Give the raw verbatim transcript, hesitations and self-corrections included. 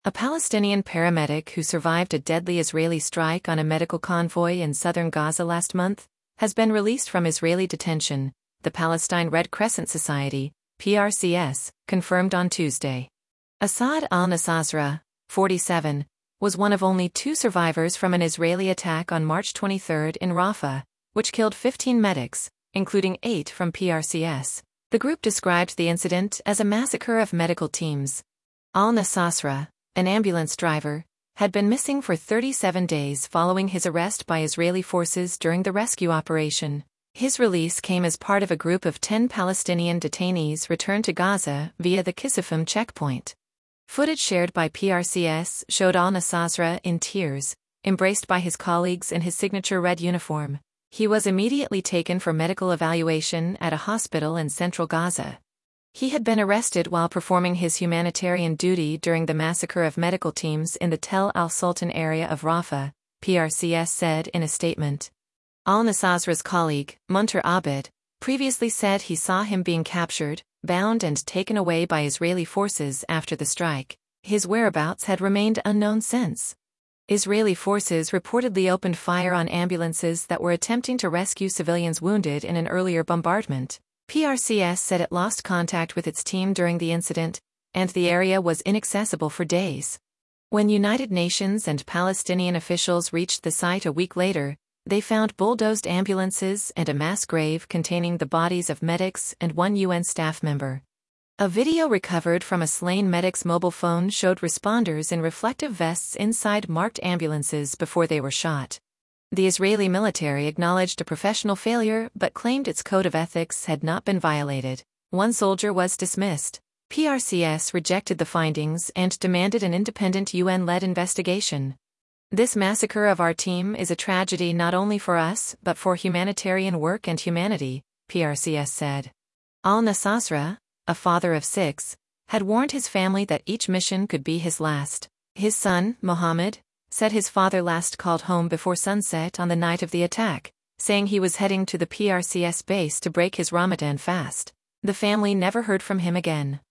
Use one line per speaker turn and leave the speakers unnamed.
A Palestinian paramedic who survived a deadly Israeli strike on a medical convoy in southern Gaza last month has been released from Israeli detention, the Palestine Red Crescent Society, P R C S, confirmed on Tuesday. Asad al-Nasasra, forty-seven, was one of only two survivors from an Israeli attack on March twenty-third in Rafah, which killed fifteen medics, including eight from P R C S. The group described the incident as a massacre of medical teams. Al-Nasasra, an ambulance driver, had been missing for thirty-seven days following his arrest by Israeli forces during the rescue operation. His release came as part of a group of ten Palestinian detainees returned to Gaza via the Kisifim checkpoint. Footage shared by P R C S showed al-Nasasra in tears, embraced by his colleagues in his signature red uniform. He was immediately taken for medical evaluation at a hospital in central Gaza. He had been arrested while performing his humanitarian duty during the massacre of medical teams in the Tel al-Sultan area of Rafah, P R C S said in a statement. Al-Nasasra's colleague, Munter Abed, previously said he saw him being captured, bound and taken away by Israeli forces after the strike. His whereabouts had remained unknown since. Israeli forces reportedly opened fire on ambulances that were attempting to rescue civilians wounded in an earlier bombardment. P R C S said it lost contact with its team during the incident, and the area was inaccessible for days. When United Nations and Palestinian officials reached the site a week later, they found bulldozed ambulances and a mass grave containing the bodies of medics and one U N staff member. A video recovered from a slain medic's mobile phone showed responders in reflective vests inside marked ambulances before they were shot. The Israeli military acknowledged a professional failure but claimed its code of ethics had not been violated. One soldier was dismissed. P R C S rejected the findings and demanded an independent U N-led investigation. This massacre of our team is a tragedy not only for us but for humanitarian work and humanity, P R C S said. Al-Nasasra, a father of six, had warned his family that each mission could be his last. His son, Mohammed, said his father last called home before sunset on the night of the attack, saying he was heading to the P R C S base to break his Ramadan fast. The family never heard from him again.